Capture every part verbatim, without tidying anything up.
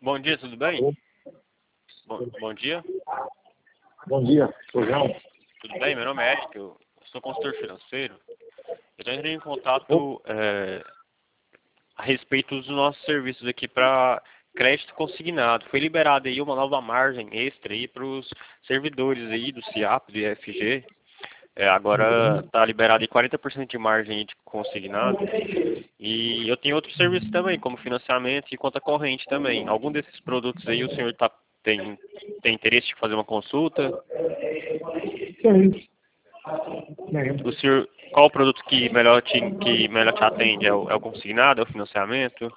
Bom dia, tudo bem? Alô? Bom, bom dia, Bom dia, sou João. tudo bem? Meu nome é Eric, eu sou consultor financeiro. Eu estou entrando em Ô, contato é, a respeito dos nossos serviços aqui para crédito consignado. Foi liberada aí uma nova margem extra aí para os servidores aí do CIAP, do I F G. É, agora está liberado aí quarenta por cento de margem de consignado. E eu tenho outros serviços também, como financiamento e conta corrente também. Algum desses produtos aí o senhor tá, tem, tem interesse de fazer uma consulta? Sim. O senhor, qual o produto que melhor te, que melhor te atende? É o, é o consignado, é o financiamento?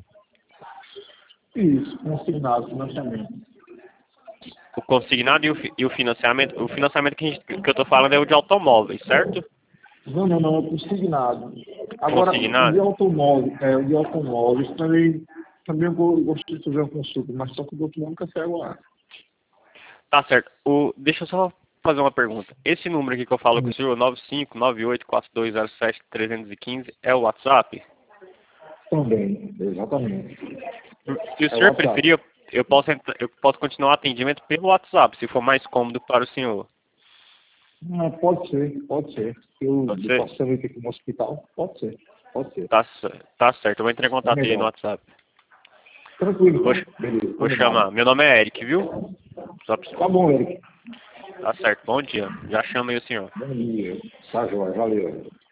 Isso, consignado, financiamento. O consignado e o, fi- e o financiamento? O financiamento que, a gente- que eu estou falando é o de automóveis, certo? Não, não, não, é consignado. Agora, o de Consignado? automóvel, é, o de automóveis também, também eu go- gosto de fazer uma consulta, mas só que o doutor nunca saiu lá. Tá certo. O, deixa eu só fazer uma pergunta. Esse número aqui que eu falo com o senhor, nove cinco nove oito quatro dois zero sete três um cinco, é o WhatsApp? Também, exatamente. Se o É o senhor WhatsApp. preferir, eu, eu posso, entrar- eu posso continuar o atendimento pelo WhatsApp, se for mais cômodo para o senhor. Não, pode ser, pode ser. Eu, Pode eu ser? posso saber aqui no hospital? Pode ser, pode ser. Tá, cer- tá certo, eu vou entrar em É contato aí no melhor. WhatsApp. Tranquilo, Eu vou, então. ch- Beleza, vou combinado. chamar. Meu nome é Eric, viu? Só pra- Tá bom, Eric. Tá certo, bom dia. Já chama aí o senhor. Bom dia. Tá joia, valeu.